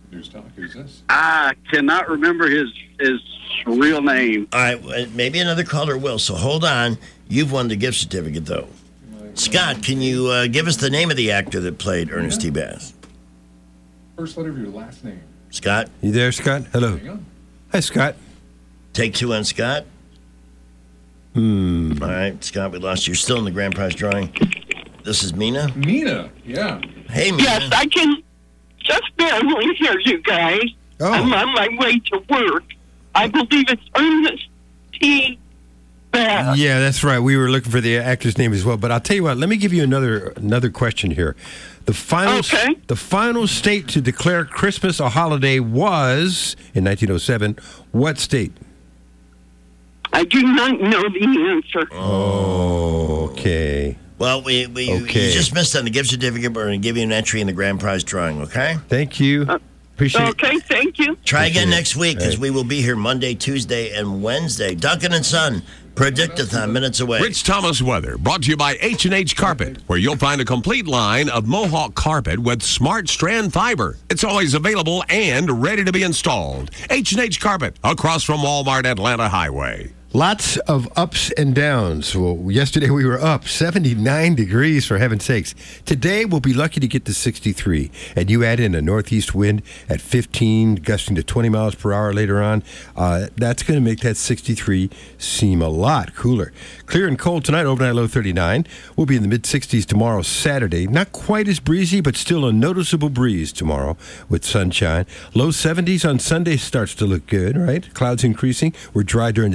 I cannot remember his real name. All right, maybe another caller will, so hold on. You've won the gift certificate, though. Scott, can you give us the name of the actor that played Ernest T. Bass? First letter of your last name. Scott? You there, Scott? Hello. Hi, Scott. Take two on Scott. All right, Scott, we lost you. You're still in the grand prize drawing. This is Mina? Mina, yeah. Hey, Mina. Yes, I can just barely hear you guys. Oh. I'm on my way to work. I believe it's Ernest T. Bass. Yeah, that's right. We were looking for the actor's name as well. But I'll tell you what, let me give you another question here. The final state to declare Christmas a holiday was, in 1907, what state? I do not know the answer. Oh, okay. Well, you just missed on the gift certificate, but we're going to give you an entry in the grand prize drawing, okay? Thank you. Appreciate it. Okay, thank you. Try again next week, because we will be here Monday, Tuesday, and Wednesday. Duncan and Son, Predictathon, minutes away. Rich Thomas weather, brought to you by H&H Carpet, where you'll find a complete line of Mohawk carpet with smart strand fiber. It's always available and ready to be installed. H&H Carpet, across from Walmart Atlanta Highway. Lots of ups and downs. Well, yesterday we were up 79 degrees, for heaven's sakes. Today we'll be lucky to get to 63. And you add in a northeast wind at 15, gusting to 20 miles per hour later on. That's going to make that 63 seem a lot cooler. Clear and cold tonight, overnight low 39. We'll be in the mid-60s tomorrow, Saturday. Not quite as breezy, but still a noticeable breeze tomorrow with sunshine. Low 70s on Sunday starts to look good, right? Clouds increasing. We're dry during today's Sunday.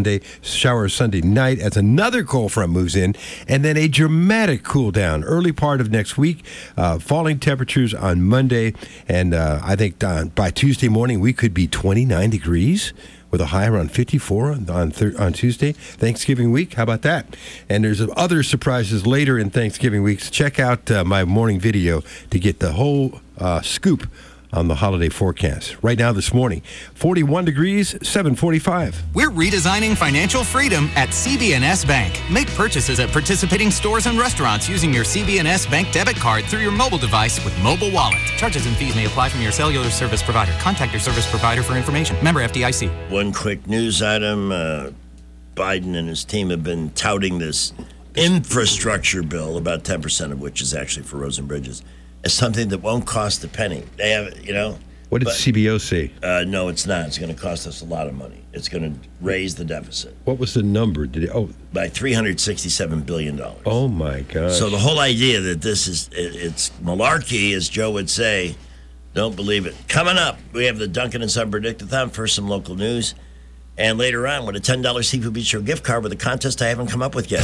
Sunday, showers Sunday night as another cold front moves in, and then a dramatic cool down early part of next week. Falling temperatures on Monday, and I think by Tuesday morning we could be 29 degrees. With a high around 54 on Tuesday, Thanksgiving week. How about that? And there's other surprises later in Thanksgiving weeks. Check out my morning video to get the whole scoop on the holiday forecast. Right now this morning, 41 degrees, 7:45. We're redesigning financial freedom at CB&S Bank. Make purchases at participating stores and restaurants using your CB&S Bank debit card through your mobile device with Mobile Wallet. Charges and fees may apply from your cellular service provider. Contact your service provider for information. Member FDIC. One quick news item. Biden and his team have been touting this infrastructure bill, about 10% of which is actually for roads and bridges, as something that won't cost a penny. They have, What did CBO say? No, it's not. It's going to cost us a lot of money. It's going to raise the deficit. What was the number? By $367 billion. Oh, my gosh. So the whole idea that it's malarkey, as Joe would say, don't believe it. Coming up, we have the Duncan and Son Predictathon. First, some local news. And later on, with a $10 Seafood Beach Show gift card with a contest I haven't come up with yet.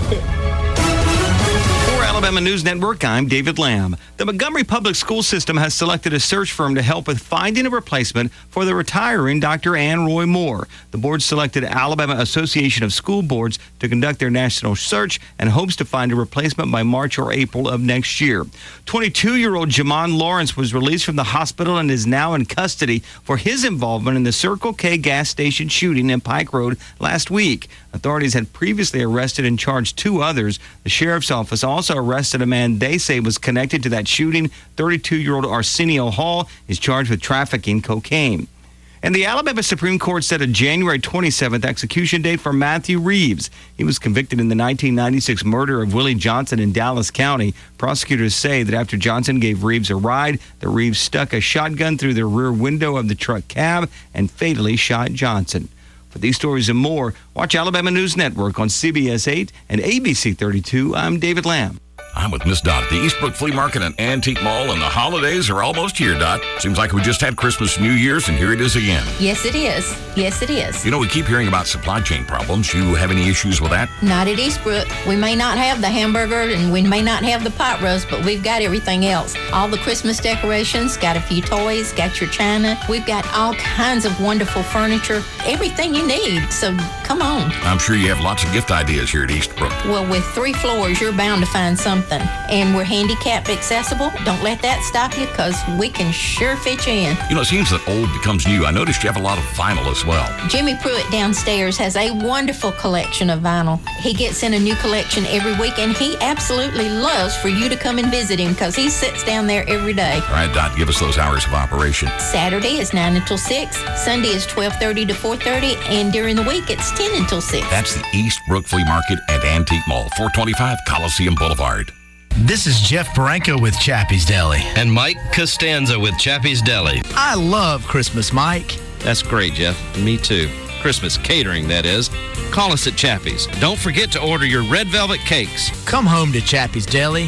Alabama News Network, I'm David Lamb. The Montgomery Public School System has selected a search firm to help with finding a replacement for the retiring Dr. Ann Roy Moore. The board selected Alabama Association of School Boards to conduct their national search and hopes to find a replacement by March or April of next year. 22-year-old Jamon Lawrence was released from the hospital and is now in custody for his involvement in the Circle K gas station shooting in Pike Road last week. Authorities had previously arrested and charged 2 others. The sheriff's office also arrested a man they say was connected to that shooting. 32-year-old Arsenio Hall is charged with trafficking cocaine. And the Alabama Supreme Court set a January 27th execution date for Matthew Reeves. He was convicted in the 1996 murder of Willie Johnson in Dallas County. Prosecutors say that after Johnson gave Reeves a ride, that Reeves stuck a shotgun through the rear window of the truck cab and fatally shot Johnson. For these stories and more, watch Alabama News Network on CBS 8 and ABC 32. I'm David Lamb. I'm with Miss Dot at the Eastbrook Flea Market and Antique Mall, and the holidays are almost here, Dot. Seems like we just had Christmas, New Year's, and here it is again. Yes, it is. Yes, it is. You know, we keep hearing about supply chain problems. You have any issues with that? Not at Eastbrook. We may not have the hamburger and we may not have the pot roast, but we've got everything else. All the Christmas decorations, got a few toys, got your china. We've got all kinds of wonderful furniture, everything you need. So come on. I'm sure you have lots of gift ideas here at Eastbrook. Well, with 3 floors, you're bound to find something. And we're handicap accessible. Don't let that stop you, because we can sure fit you in. You know, it seems that old becomes new. I noticed you have a lot of vinyl as well. Jimmy Pruitt downstairs has a wonderful collection of vinyl. He gets in a new collection every week, and he absolutely loves for you to come and visit him, because he sits down there every day. All right, Dot, give us those hours of operation. Saturday is 9 until 6. Sunday is 12:30 to 4:30. And during the week, it's 10 until 6. That's the Eastbrook Flea Market and Antique Mall, 425 Coliseum Boulevard. This is Jeff Baranco with Chappie's Deli. And Mike Costanza with Chappie's Deli. I love Christmas, Mike. That's great, Jeff. Me too. Christmas catering, that is. Call us at Chappie's. Don't forget to order your red velvet cakes. Come home to Chappie's Deli.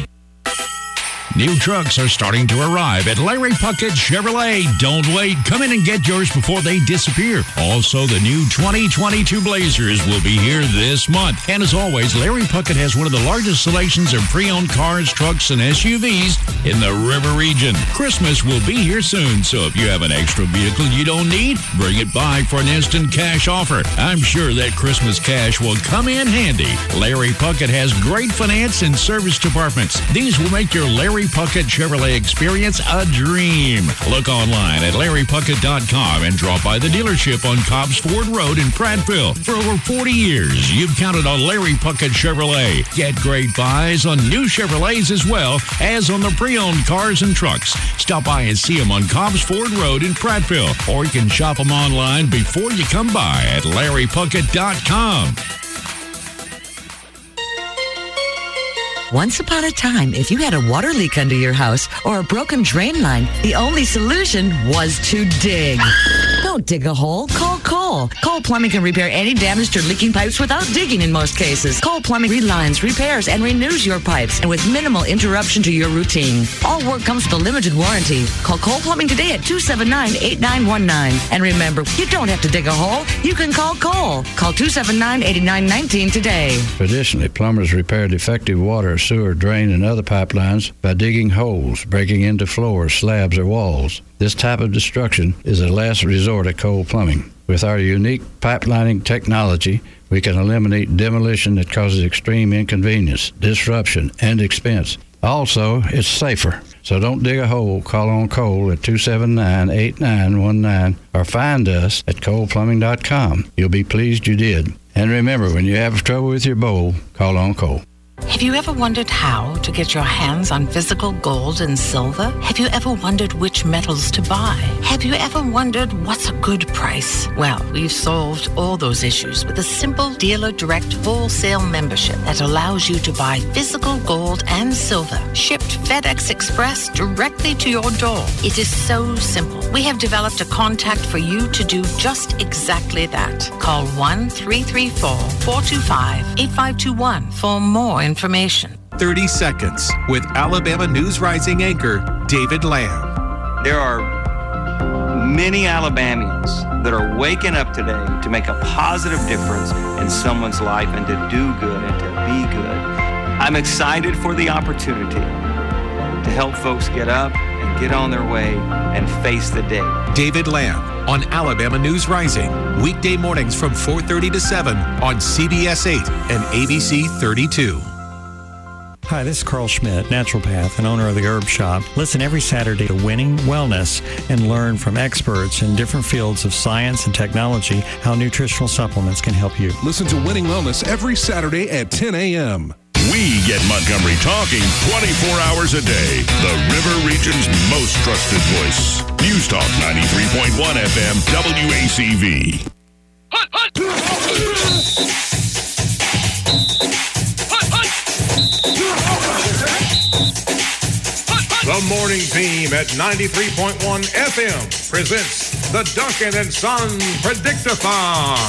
New trucks are starting to arrive at Larry Puckett Chevrolet. Don't wait. Come in and get yours before they disappear. Also, the new 2022 Blazers will be here this month. And as always, Larry Puckett has one of the largest selections of pre-owned cars, trucks, and SUVs in the River region. Christmas will be here soon, so if you have an extra vehicle you don't need, bring it by for an instant cash offer. I'm sure that Christmas cash will come in handy. Larry Puckett has great finance and service departments. These will make your Larry Puckett Chevrolet experience a dream. Look online at LarryPuckett.com and drop by the dealership on Cobbs Ford Road in Prattville. For over 40 years, you've counted on Larry Puckett Chevrolet. Get great buys on new Chevrolets as well as on the pre-owned cars and trucks. Stop by and see them on Cobbs Ford Road in Prattville, or you can shop them online before you come by at LarryPuckett.com. Once upon a time, if you had a water leak under your house or a broken drain line, the only solution was to dig. Don't dig a hole. Call Cole. Cole Plumbing can repair any damaged or leaking pipes without digging in most cases. Cole Plumbing relines, repairs, and renews your pipes, and with minimal interruption to your routine. All work comes with a limited warranty. Call Cole Plumbing today at 279-8919. And remember, you don't have to dig a hole. You can call Cole. Call 279-8919 today. Traditionally, plumbers repair defective water, sewer, drain, and other pipelines by digging holes, breaking into floors, slabs, or walls. This type of destruction is a last resort at Cole Plumbing. With our unique pipelining technology, we can eliminate demolition that causes extreme inconvenience, disruption, and expense. Also, it's safer. So don't dig a hole. Call on Cole at 279-8919 or find us at coleplumbing.com. You'll be pleased you did. And remember, when you have trouble with your bowl, call on Cole. Have you ever wondered how to get your hands on physical gold and silver? Have you ever wondered which metals to buy? Have you ever wondered what's a good price? Well, we've solved all those issues with a simple Dealer Direct wholesale membership that allows you to buy physical gold and silver shipped FedEx Express directly to your door. It is so simple. We have developed a contact for you to do just exactly that. Call 1-334-425-8521 for more information. 30 Seconds with Alabama News Rising anchor David Lamb. There are many Alabamians that are waking up today to make a positive difference in someone's life and to do good and to be good. I'm excited for the opportunity to help folks get up and get on their way and face the day. David Lamb on Alabama News Rising, weekday mornings from 4:30 to 7 on CBS 8 and ABC 32. Hi, this is Carl Schmidt, naturopath and owner of the Herb Shop. Listen every Saturday to Winning Wellness and learn from experts in different fields of science and technology how nutritional supplements can help you. Listen to Winning Wellness every Saturday at 10 a.m. We get Montgomery talking 24 hours a day. The River Region's most trusted voice. News Talk 93.1 FM WACV. The morning team at 93.1 FM presents the Duncan and Son Predictathon.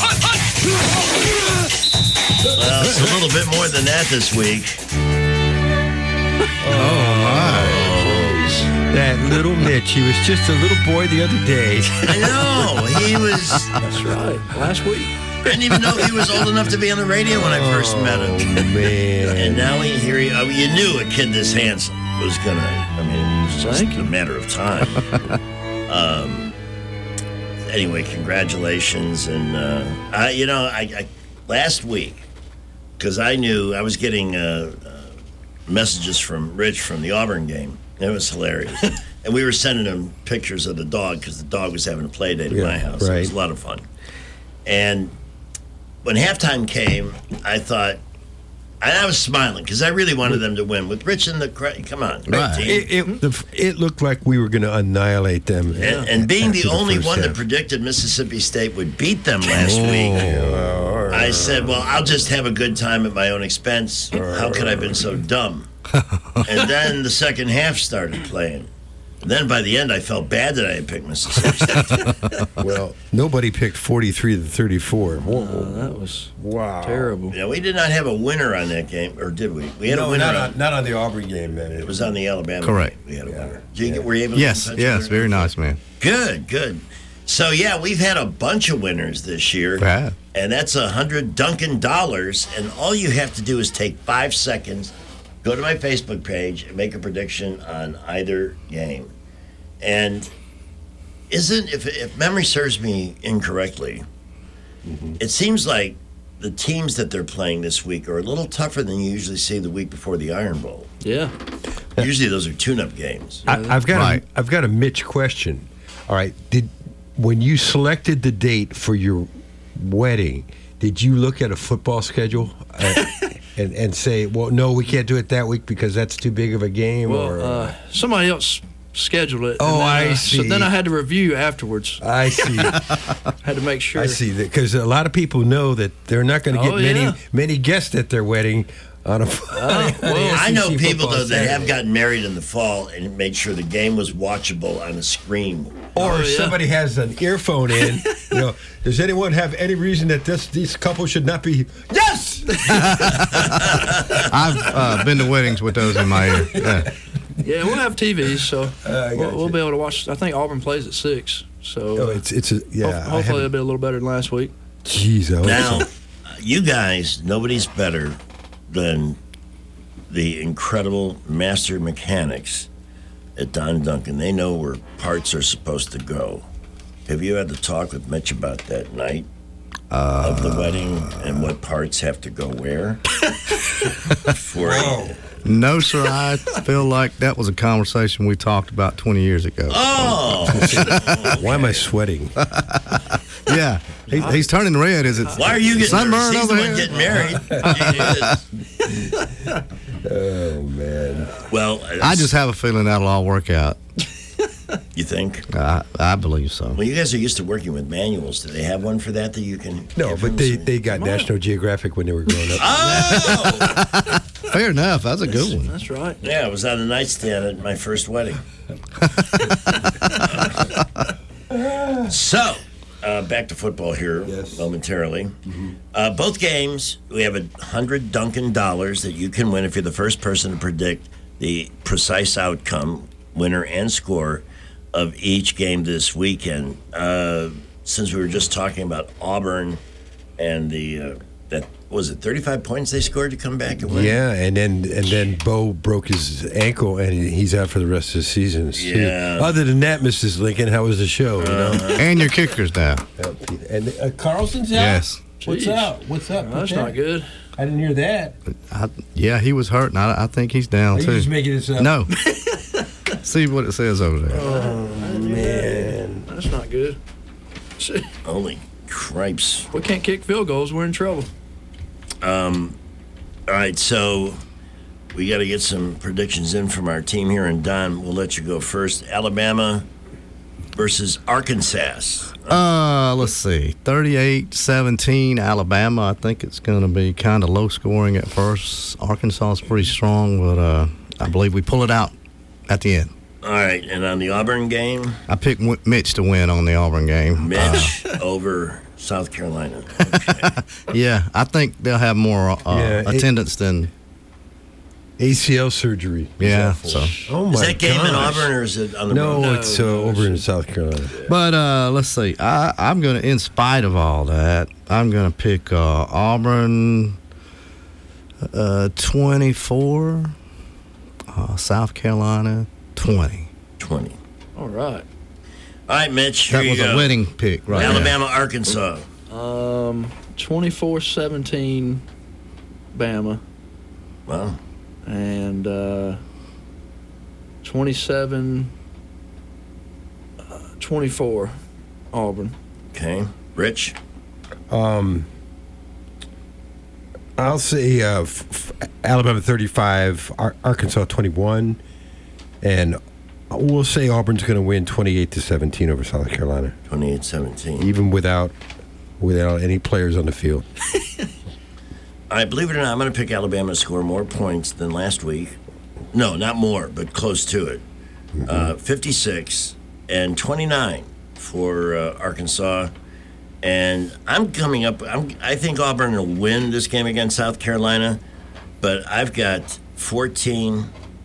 Well, it's a little bit more than that this week. Oh, my. That little Mitch, he was just a little boy the other day. I know. He was. That's right. Last week. I didn't even know he was old enough to be on the radio when I first met him. Oh, man. And now here he, I mean, you knew a kid this handsome was going to, I mean, it was just a matter of time. Anyway, congratulations. And, I last week, because I knew I was getting messages from Rich from the Auburn game. It was hilarious. And we were sending him pictures of the dog because the dog was having a play date at my house. Right. It was a lot of fun. And when halftime came, I thought, and I was smiling because I really wanted them to win. With Rich in the crowd, come on. Right. It looked like we were going to annihilate them. And being the only one that predicted Mississippi State would beat them last week, I said, well, I'll just have a good time at my own expense. How could I have been so dumb? And then the second half started playing. And then by the end, I felt bad that I had picked Mississippi State. Well, nobody picked 43-34. That was terrible. Yeah, we did not have a winner on that game, or did we? We had a winner. Not on the Auburn game, man. It was on the Alabama Correct. game. We had a winner. Were you able to Yes, very nice, man. Good. So, yeah, we've had a bunch of winners this year. Wow. And that's $100 Duncan dollars. And all you have to do is take 5 seconds, go to my Facebook page, and make a prediction on either game. And if memory serves me incorrectly, it seems like the teams that they're playing this week are a little tougher than you usually see the week before the Iron Bowl. Yeah. Usually those are tune-up games. I've got a Mitch question. All right, when you selected the date for your wedding, did you look at a football schedule and say, well, no, we can't do it that week because that's too big of a game? Well, somebody else scheduled it. Oh, I see. So then I had to review afterwards. I see. Had to make sure. I see that because a lot of people know that they're not going to get many guests at their wedding on a. I know people though that have gotten married in the fall and made sure the game was watchable on a screen. Or somebody has an earphone in. Does anyone have any reason that this couple should not be? Yes. I've been to weddings with those in my ear. Yeah. Yeah, we'll have TVs, so we'll be able to watch. I think Auburn plays at 6, so hopefully it'll be a little better than last week. Jeez, now, you guys, nobody's better than the incredible master mechanics at Don Duncan. They know where parts are supposed to go. Have you had to talk with Mitch about that night of the wedding and what parts have to go where? No, sir. I feel like that was a conversation we talked about 20 years ago. Oh! Why am I sweating? Yeah, he's turning red. Why are you getting sunburn nervous? He's over the here? one getting married. Oh, man. Well, I just have a feeling that'll all work out. You think? I believe so. Well, you guys are used to working with manuals. Do they have one for that you can? No, but they got National Geographic when they were growing up. Oh! Fair enough. That's a good one. That's right. Yeah, it was on the nightstand at my first wedding. So, back to football here momentarily. Mm-hmm. Both games, we have $100 Duncan that you can win if you're the first person to predict the precise outcome, winner and score of each game this weekend. Since we were just talking about Auburn and that was it 35 points they scored to come back and win? Yeah, and then Bo broke his ankle and he's out for the rest of the season. Yeah. Other than that, Mrs. Lincoln, how was the show? And your kickers now. And Carlson's out? Yes. What's up? What's up? That's not good. I didn't hear that. He was hurt, and I think he's down Are too. you just making this up? No. See what it says over there. Oh, man. That's not good. Holy cripes. We can't kick field goals. We're in trouble. All right, so we got to get some predictions in from our team here, and Don, we'll let you go first. Alabama versus Arkansas. Let's see. 38-17 Alabama. I think it's going to be kind of low scoring at first. Arkansas is pretty strong, but I believe we pull it out at the end. All right, and on the Auburn game? I picked Mitch to win on the Auburn game. Mitch over South Carolina. Okay. Yeah, I think they'll have more attendance than ACL surgery. Yeah. So. Oh my Is that game in gosh. Auburn or is it on the road? No, it's over in South Carolina. But let's see. I'm going to, in spite of all that, I'm going to pick Auburn 24, South Carolina 20. 20. All right. All right, Mitch, here That you was go. a winning pick, right? Alabama, Arkansas. 24-17 Bama. Wow. And 27-24 Auburn. Okay. Rich? I'll say Alabama 35, Arkansas 21, and we'll say Auburn's going to win 28-17 over South Carolina. 28-17. Even without any players on the field. I believe it or not, I'm going to pick Alabama to score more points than last week. No, not more, but close to it. 56 and 29 for Arkansas. And I'm coming up. I think Auburn will win this game against South Carolina, but I've got 14-10.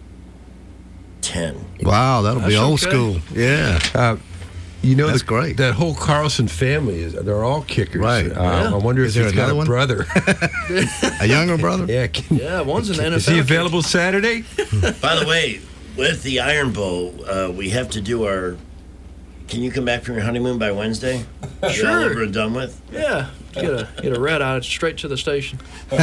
Wow, that'll be old school. Yeah. That's great. That whole Carlson family they're all kickers. Right. I wonder if there he's got another a one? brother. A younger brother? Yeah. Yeah, one's an NFL. Is he available Saturday? By the way, with the Iron Bowl, we have to do our. Can you come back from your honeymoon by Wednesday? You're all over and done with? Yeah. Get a red eye straight to the station.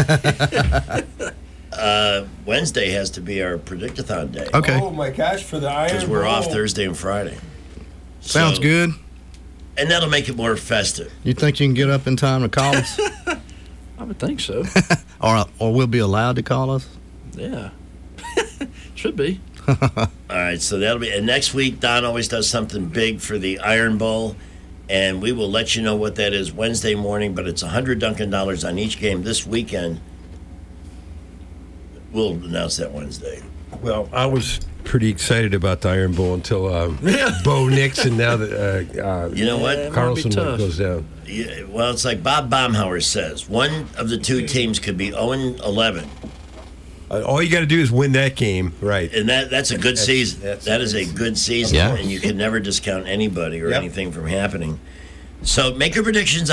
Wednesday has to be our Predictathon day. Okay. Oh my gosh, for the Iron Because we're Bowl. off Thursday and Friday. Sounds So- good. And that'll make it more festive. You think you can get up in time to call us? I would think so. or we'll be allowed to call us? Yeah. Should be. All right, so that'll be. And next week, Don always does something big for the Iron Bowl, and we will let you know what that is Wednesday morning. But it's $100 Duncan on each game this weekend. We'll announce that Wednesday. Well, I was pretty excited about the Iron Bowl until Bo Nix and now that you know what? Carlson goes down. Yeah, well, it's like Bob Baumhauer says. One of the two teams could be 0-11. All you got to do is win that game, right? And that's a good season. That is a good season, Yeah. and you can never discount anybody or anything from happening. So make your predictions